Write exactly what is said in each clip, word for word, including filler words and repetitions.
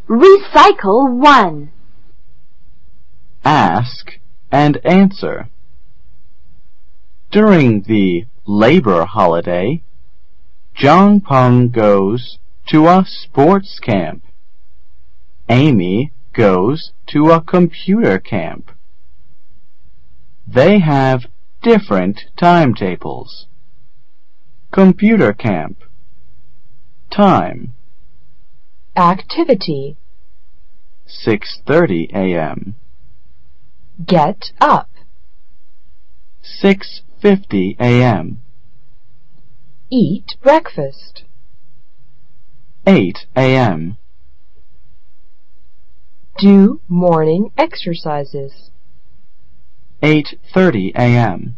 Recycle one. Ask and answer. During the labor holiday, Jong Peng goes to a sports camp. Amy goes to a computer camp. They have different timetables. Computer camp. Time. Activity. six thirty a m Get up. six fifty a m Eat breakfast. eight a m Do morning exercises. eight thirty a m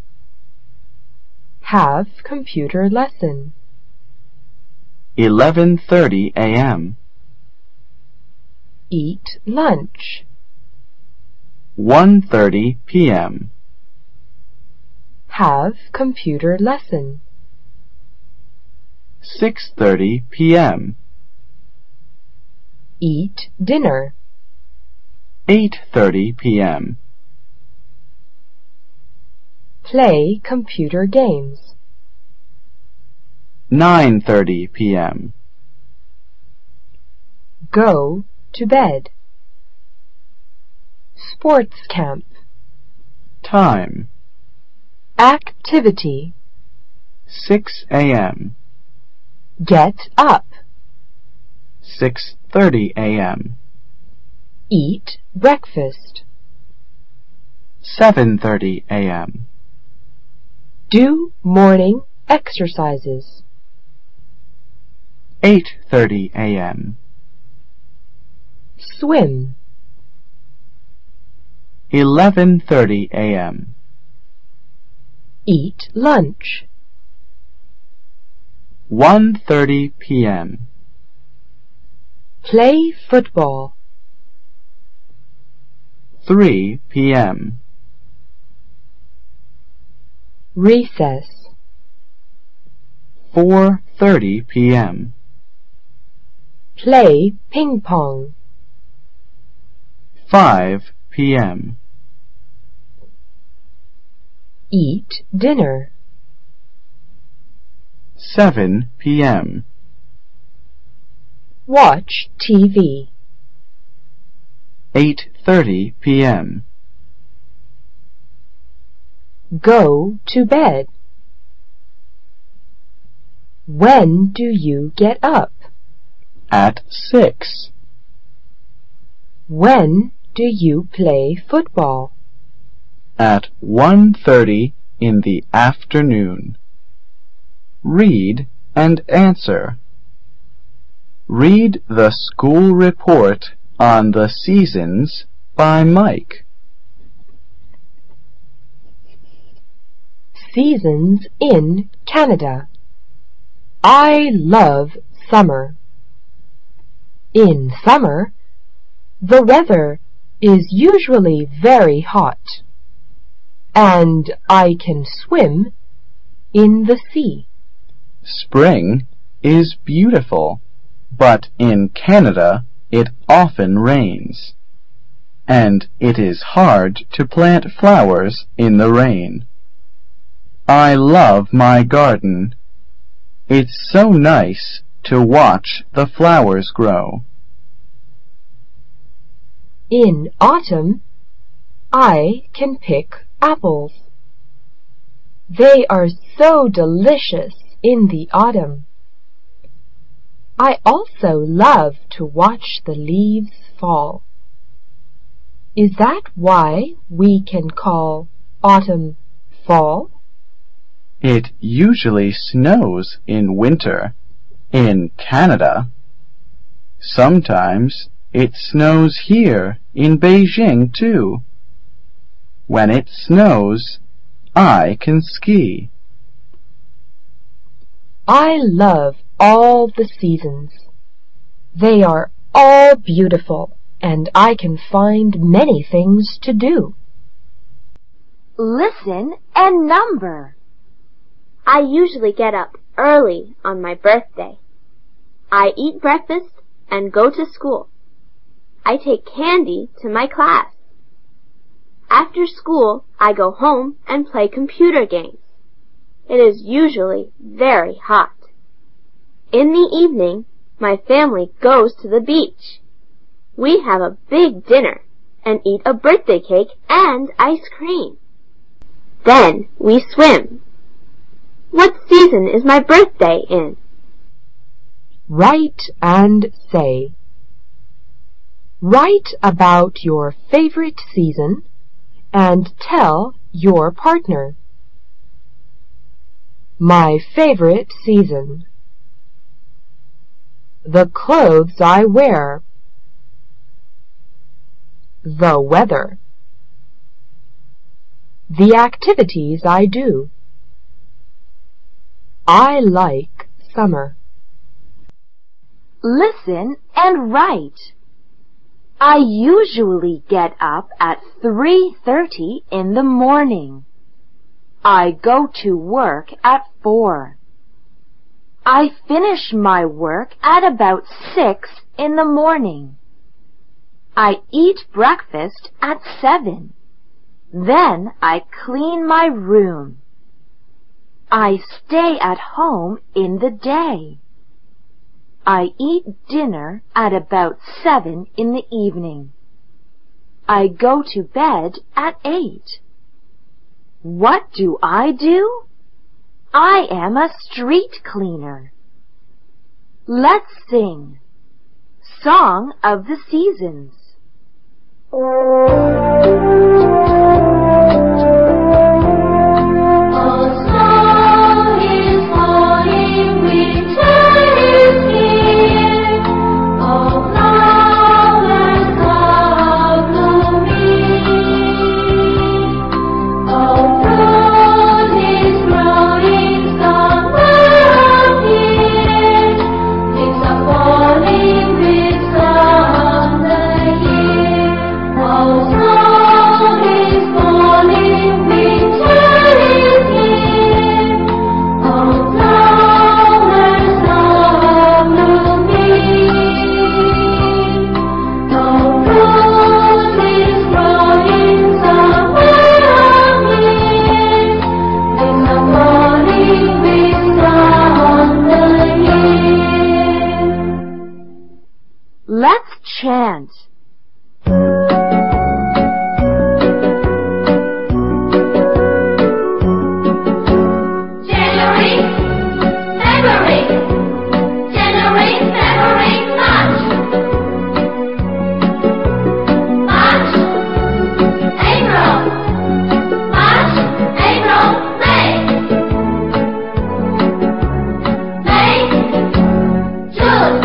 Have computer lesson. eleven thirty a m Eat lunch. one thirty p m Have computer lesson. six thirty p m Eat dinner. eight thirty p m Play computer games. nine thirty p m Go to bed. Sports camp. Time. Activity. six a m Get up. six thirty a m Eat breakfast. seven thirty a m Do morning exercises. eight thirty a m Swim. eleven thirty a m Eat lunch. one thirty p m Play football. three p m Recess. four thirty p m Play ping pong. five p m Eat dinner. seven p m Watch T V. eight thirty p m Go to bed. When do you get up? at six. When do you play football? At one thirty in the afternoon. Read and answer. Read the school report on the seasons by Mike. Seasons in Canada. I love summer. In summer, the weather is usually very hot, and I can swim in the sea. Spring is beautiful, but in Canada it often rains, and it is hard to plant flowers in the rain. I love my garden. It's so nice to watch the flowers grow. In autumn, I can pick apples. They are so delicious in the autumn. I also love to watch the leaves fall. Is that why we can call autumn fall? It usually snows in winter in Canada. Sometimes it snows here in Beijing too. When it snows, I can ski. I love all the seasons. They are all beautiful, and I can find many things to do. Listen and number. I usually get up early on my birthday. I eat breakfast and go to school. I take candy to my class. After school, I go home and play computer games. It is usually very hot. In the evening, my family goes to the beach. We have a big dinner and eat a birthday cake and ice cream. Then we swim. What season is my birthday in? Write and say. Write about your favorite season and tell your partner. My favorite season. The clothes I wear. The weather. The activities I do. I like summer. Listen and write. I usually get up at three thirty in the morning. I go to work at four. I finish my work at about six in the morning. I eat breakfast at seven. Then I clean my room. I stay at home in the day. I eat dinner at about seven in the evening. I go to bed at eight. What do I do? I am a street cleaner. Let's sing. Song of the Seasons. Let's chant. January, February, January, February, March, March, April, March, April, May, May, June.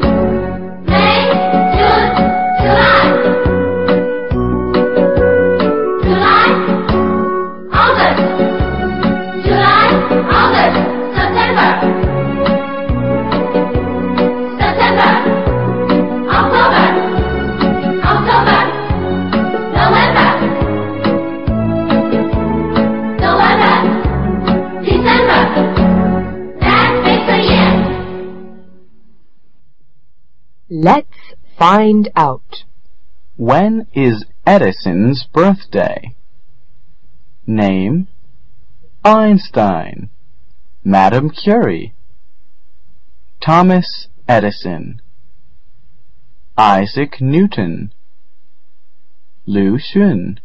Let's find out. When is Edison's birthday? Name: Einstein, Madame Curie, Thomas Edison, Isaac Newton, Lu Xun,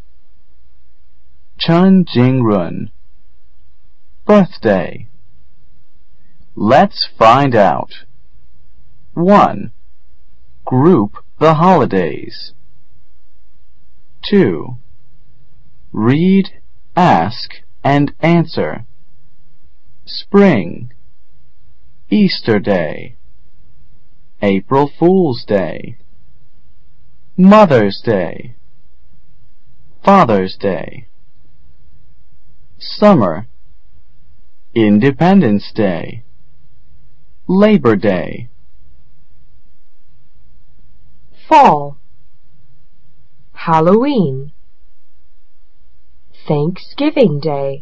Chen Jingrun. Birthday. Let's find out. one. Group the holidays. two. Read, ask, and answer. Spring, Easter Day, April Fool's Day, Mother's Day, Father's Day. Summer, Independence Day, Labor Day. Fall, Halloween, Thanksgiving Day,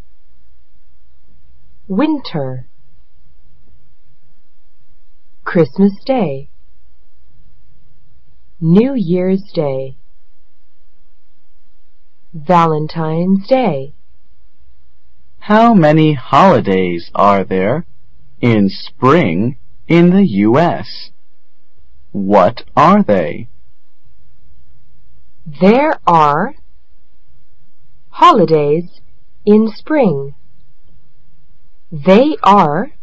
Winter, Christmas Day, New Year's Day, Valentine's Day. How many holidays are there in spring in the U S? What are they? There are holidays in spring. They are